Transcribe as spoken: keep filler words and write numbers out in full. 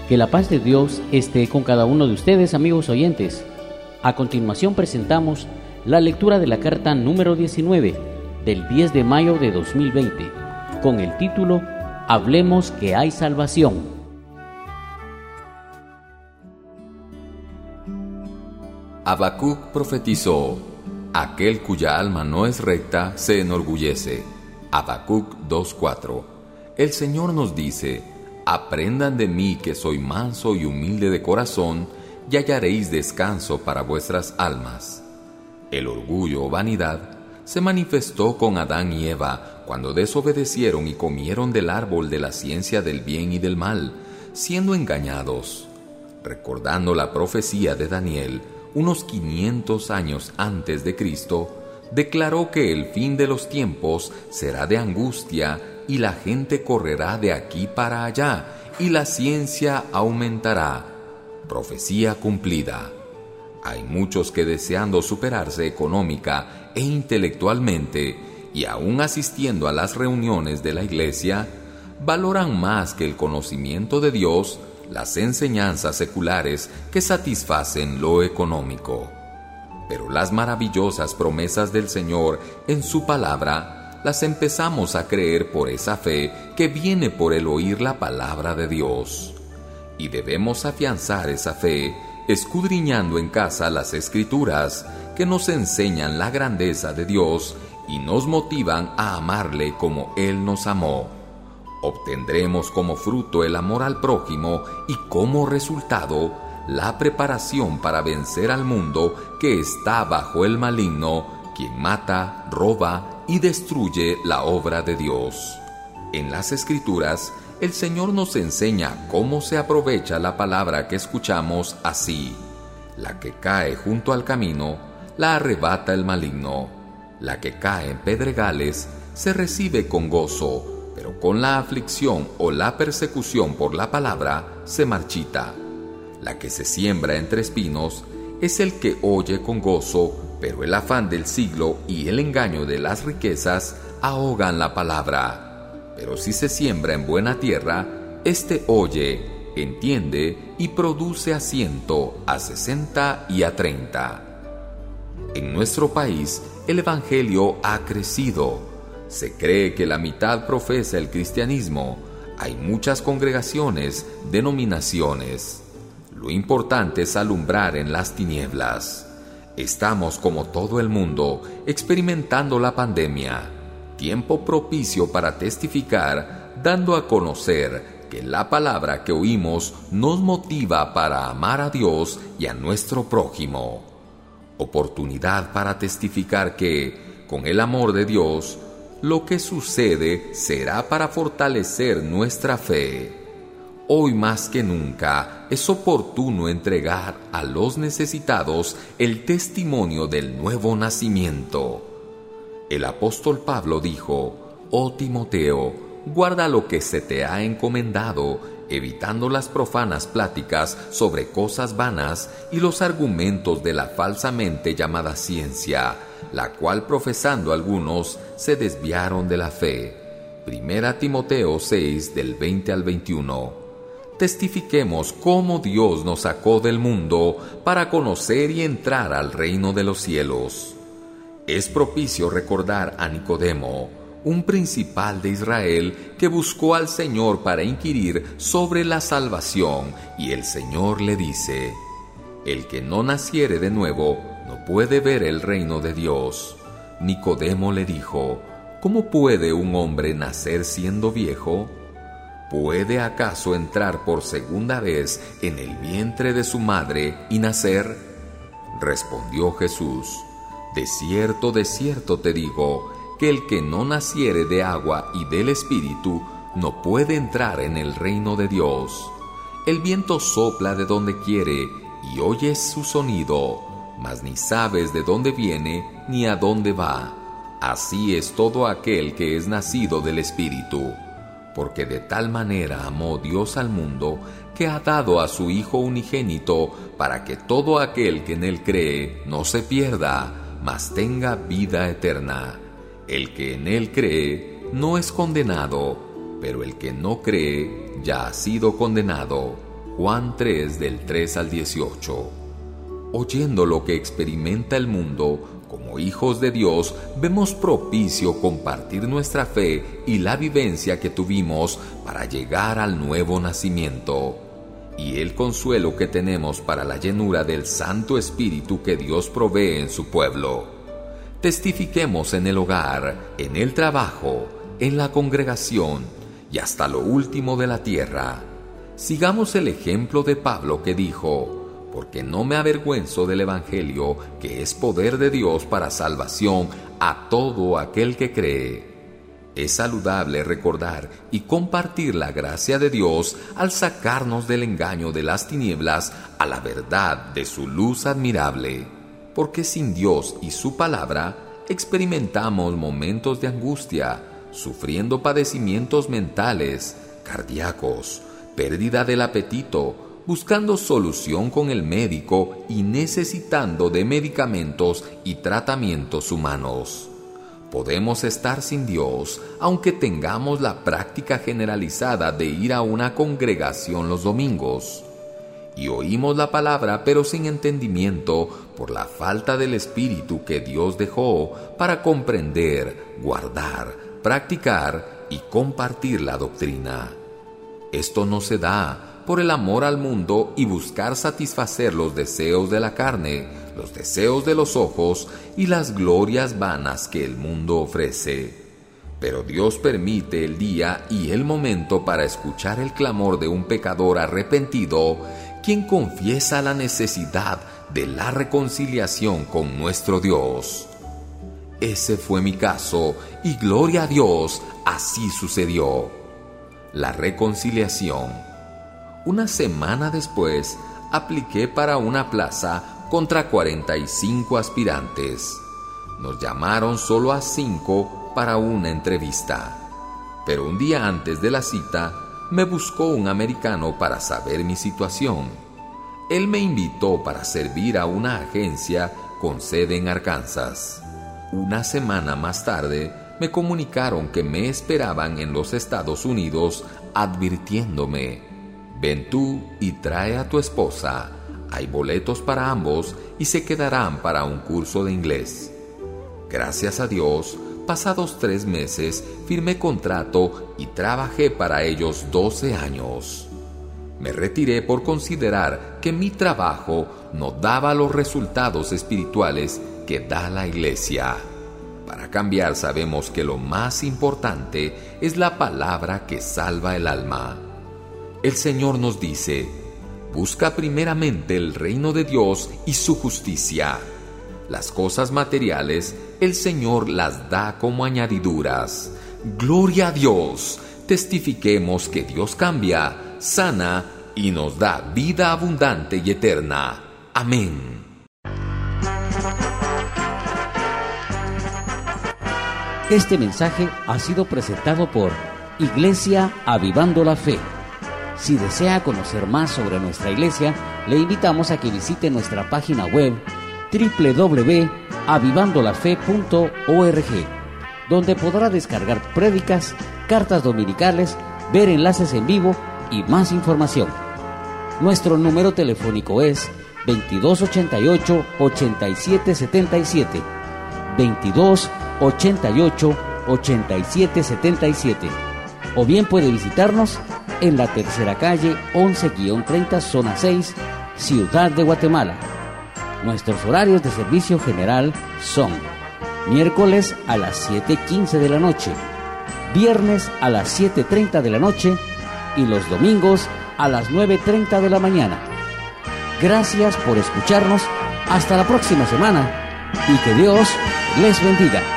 Que la paz de Dios esté con cada uno de ustedes, amigos oyentes. A continuación presentamos la lectura de la carta número diecinueve del diez de mayo de dos mil veinte, con el título Hablemos que hay salvación. Habacuc profetizó: aquel cuya alma no es recta se enorgullece. Habacuc dos cuatro. El Señor nos dice: aprendan de mí que soy manso y humilde de corazón, y hallaréis descanso para vuestras almas. El orgullo o vanidad se manifestó con Adán y Eva cuando desobedecieron y comieron del árbol de la ciencia del bien y del mal, siendo engañados. Recordando la profecía de Daniel, unos quinientos años antes de Cristo, declaró que el fin de los tiempos será de angustia y la gente correrá de aquí para allá y la ciencia aumentará. Profecía cumplida. Hay muchos que, deseando superarse económica e intelectualmente y aún asistiendo a las reuniones de la iglesia, valoran más que el conocimiento de Dios las enseñanzas seculares que satisfacen lo económico. Pero las maravillosas promesas del Señor en su palabra las empezamos a creer por esa fe que viene por el oír la palabra de Dios. Y debemos afianzar esa fe escudriñando en casa las Escrituras que nos enseñan la grandeza de Dios y nos motivan a amarle como Él nos amó. Obtendremos como fruto el amor al prójimo y como resultado la preparación para vencer al mundo que está bajo el maligno, quien mata, roba y destruye la obra de Dios. En las Escrituras, el Señor nos enseña cómo se aprovecha la palabra que escuchamos así: la que cae junto al camino, la arrebata el maligno. La que cae en pedregales, se recibe con gozo, pero con la aflicción o la persecución por la palabra, se marchita. La que se siembra entre espinos, es el que oye con gozo, pero el afán del siglo y el engaño de las riquezas ahogan la palabra. Pero si se siembra en buena tierra, éste oye, entiende y produce a ciento, a sesenta y a treinta. En nuestro país, el Evangelio ha crecido. Se cree que la mitad profesa el cristianismo. Hay muchas congregaciones, denominaciones. Lo importante es alumbrar en las tinieblas. Estamos, como todo el mundo, experimentando la pandemia, tiempo propicio para testificar, dando a conocer que la palabra que oímos nos motiva para amar a Dios y a nuestro prójimo. Oportunidad para testificar que, con el amor de Dios, lo que sucede será para fortalecer nuestra fe. Hoy más que nunca es oportuno entregar a los necesitados el testimonio del nuevo nacimiento. El apóstol Pablo dijo: oh Timoteo, guarda lo que se te ha encomendado, evitando las profanas pláticas sobre cosas vanas y los argumentos de la falsamente llamada ciencia, la cual profesando algunos se desviaron de la fe. Primera Timoteo seis, del veinte al veintiuno. Testifiquemos cómo Dios nos sacó del mundo para conocer y entrar al reino de los cielos. Es propicio recordar a Nicodemo, un principal de Israel que buscó al Señor para inquirir sobre la salvación, y el Señor le dice: el que no naciere de nuevo no puede ver el reino de Dios. Nicodemo le dijo: ¿cómo puede un hombre nacer siendo viejo? ¿Puede acaso entrar por segunda vez en el vientre de su madre y nacer? Respondió Jesús: de cierto, de cierto te digo, que el que no naciere de agua y del Espíritu no puede entrar en el reino de Dios. El viento sopla de donde quiere y oyes su sonido, mas ni sabes de dónde viene ni a dónde va. Así es todo aquel que es nacido del Espíritu. Porque de tal manera amó Dios al mundo, que ha dado a su Hijo unigénito, para que todo aquel que en él cree no se pierda, mas tenga vida eterna. El que en él cree no es condenado, pero el que no cree ya ha sido condenado, Juan tres del tres al dieciocho. Oyendo lo que experimenta el mundo, como hijos de Dios, vemos propicio compartir nuestra fe y la vivencia que tuvimos para llegar al nuevo nacimiento, y el consuelo que tenemos para la llenura del Santo Espíritu que Dios provee en su pueblo. Testifiquemos en el hogar, en el trabajo, en la congregación y hasta lo último de la tierra. Sigamos el ejemplo de Pablo, que dijo: porque no me avergüenzo del Evangelio, que es poder de Dios para salvación a todo aquel que cree. Es saludable recordar y compartir la gracia de Dios al sacarnos del engaño de las tinieblas a la verdad de su luz admirable, porque sin Dios y su palabra experimentamos momentos de angustia, sufriendo padecimientos mentales, cardíacos, pérdida del apetito, buscando solución con el médico y necesitando de medicamentos y tratamientos humanos. Podemos estar sin Dios, aunque tengamos la práctica generalizada de ir a una congregación los domingos. Y oímos la palabra, pero sin entendimiento, por la falta del Espíritu que Dios dejó para comprender, guardar, practicar y compartir la doctrina. Esto no se da por el amor al mundo y buscar satisfacer los deseos de la carne, los deseos de los ojos y las glorias vanas que el mundo ofrece. Pero Dios permite el día y el momento para escuchar el clamor de un pecador arrepentido, quien confiesa la necesidad de la reconciliación con nuestro Dios. Ese fue mi caso, y gloria a Dios, así sucedió. La reconciliación. Una semana después, apliqué para una plaza contra cuarenta y cinco aspirantes. Nos llamaron solo a cinco para una entrevista. Pero un día antes de la cita, me buscó un americano para saber mi situación. Él me invitó para servir a una agencia con sede en Arkansas. Una semana más tarde, me comunicaron que me esperaban en los Estados Unidos, advirtiéndome: ven tú y trae a tu esposa. Hay boletos para ambos y se quedarán para un curso de inglés. Gracias a Dios, pasados tres meses, firmé contrato y trabajé para ellos doce años. Me retiré por considerar que mi trabajo no daba los resultados espirituales que da la iglesia. Para cambiar, sabemos que lo más importante es la palabra que salva el alma. El Señor nos dice: busca primeramente el reino de Dios y su justicia. Las cosas materiales el Señor las da como añadiduras. Gloria a Dios. Testifiquemos que Dios cambia, sana y nos da vida abundante y eterna. Amén. Este mensaje ha sido presentado por Iglesia Avivando la Fe. Si desea conocer más sobre nuestra iglesia, le invitamos a que visite nuestra página web doble u doble u doble u punto avivando la fe punto org, donde podrá descargar prédicas, cartas dominicales, ver enlaces en vivo y más información. Nuestro número telefónico es veintidós ochenta y ocho, ochenta y siete setenta y siete, veintidós ochenta y ocho, ochenta y siete setenta y siete, o bien puede visitarnos en la tercera calle once treinta, zona seis, Ciudad de Guatemala. Nuestros horarios de servicio general son miércoles a las siete quince de la noche, viernes a las siete treinta de la noche y los domingos a las nueve treinta de la mañana. Gracias por escucharnos. Hasta la próxima semana y que Dios les bendiga.